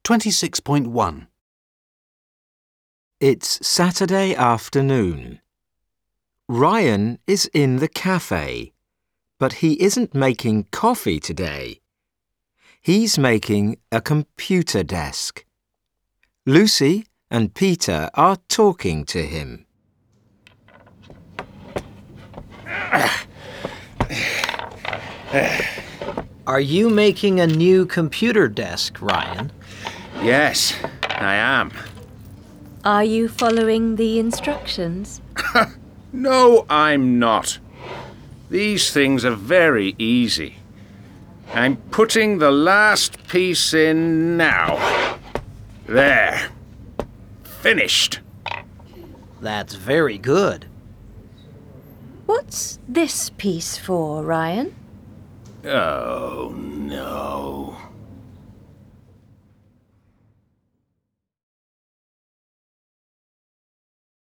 26.1. It's Saturday afternoon. Ryan is in the cafe, but he isn't making coffee today. He's making a computer desk. Lucy and Peter are talking to him. Are you making a new computer desk, Ryan? Yes, I am. Are you following the instructions? No, I'm not. These things are very easy. I'm putting the last piece in now. There. Finished. That's very good. What's this piece for, Ryan? Oh, no.